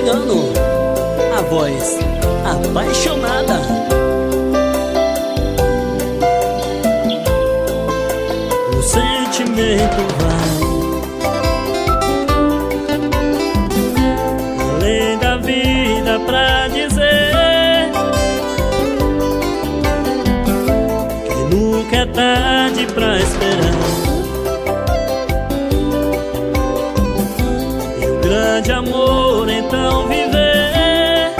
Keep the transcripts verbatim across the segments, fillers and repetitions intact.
Cigano, a voz apaixonada. O sentimento vai além da vida pra dizer que nunca é tarde pra esperar. De amor então viver.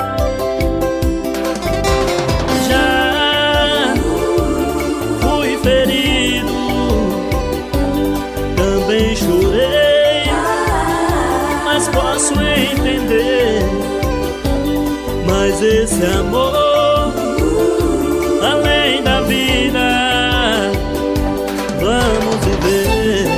Já fui ferido, também chorei, mas posso entender. Mas esse amor além da vida, vamos viver.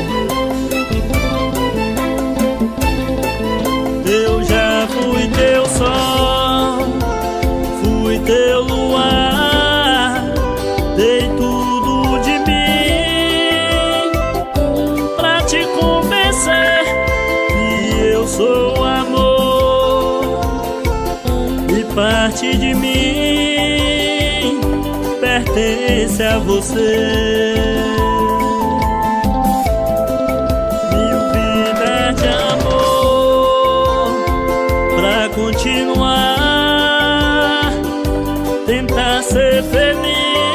Fui teu sol, fui teu luar, dei tudo de mim pra te convencer que eu sou amor, e parte de mim pertence a você. Continuar, tentar ser feliz,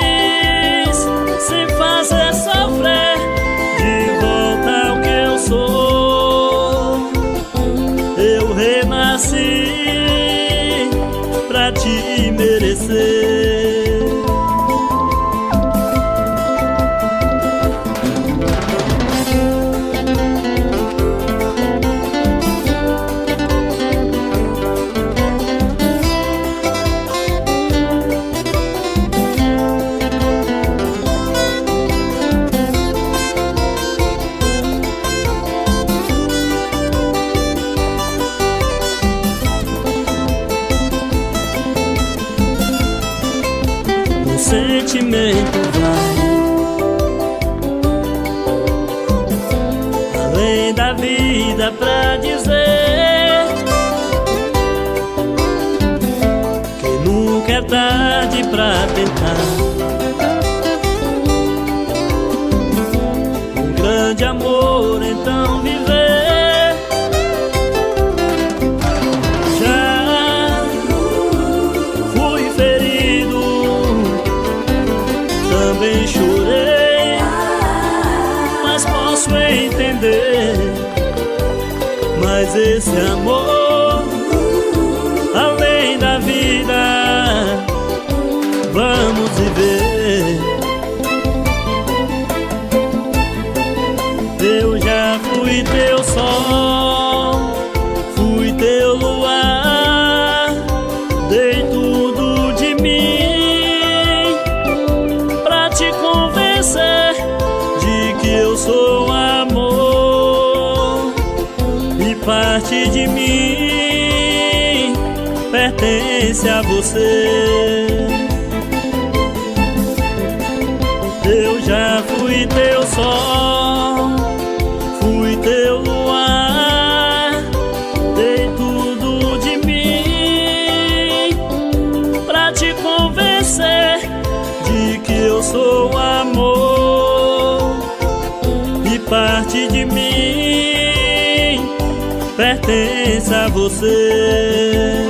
sem fazer sofrer, de volta ao que eu sou. Eu renasci pra te merecer. O sentimento vai além da vida pra dizer que nunca é tarde pra tentar. Um grande amor então viver. Já fui ferido, também chorei, mas posso entender. Mas esse amor além da vida, vamos viver. Eu já fui teu sol, fui teu luar, dei tudo de mim pra te convencer de que eu sou amor, e parte de mim pertence a você. Eu já fui teu sol, fui teu luar, dei tudo de mim pra te convencer de que eu sou amor, e parte de mim pertence a você.